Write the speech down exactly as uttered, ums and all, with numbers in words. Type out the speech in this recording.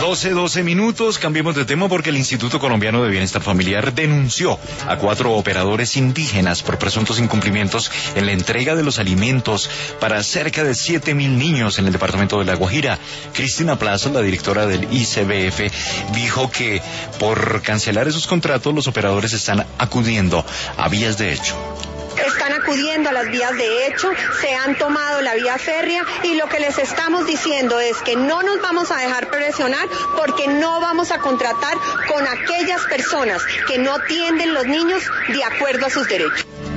doce, doce minutos, cambiemos de tema porque el Instituto Colombiano de Bienestar Familiar denunció a cuatro operadores indígenas por presuntos incumplimientos en la entrega de los alimentos para cerca de siete mil niños en el departamento de La Guajira. Cristina Plaza, la directora del I C B F, dijo que por cancelar esos contratos los operadores están acudiendo a vías de hecho. Están acudiendo a las vías de hecho, se han tomado la vía férrea y lo que les estamos diciendo es que no nos vamos a dejar presionar porque no vamos a contratar con aquellas personas que no atienden los niños de acuerdo a sus derechos.